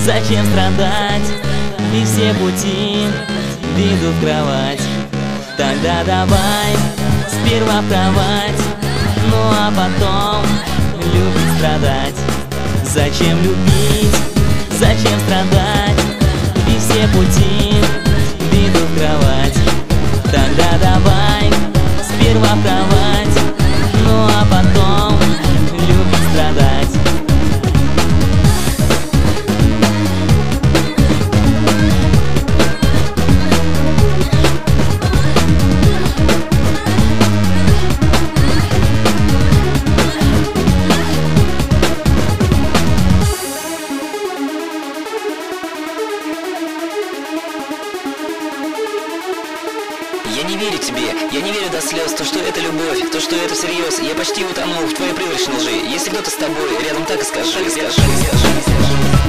Зачем страдать, и все пути ведут в кровать? Тогда давай сперва в кровать, ну а потом любить страдать. Зачем любить, зачем страдать, и все пути ведут в кровать? Тогда давай сперва в кровать, ну а потом любить страдать. Я не верю тебе, я не верю до слез, то, что это любовь, то, что это всерьез. Я почти утонул в твоей призрачной лжи. Если кто-то с тобой рядом, так и скажи, скажи, скажи, скажи.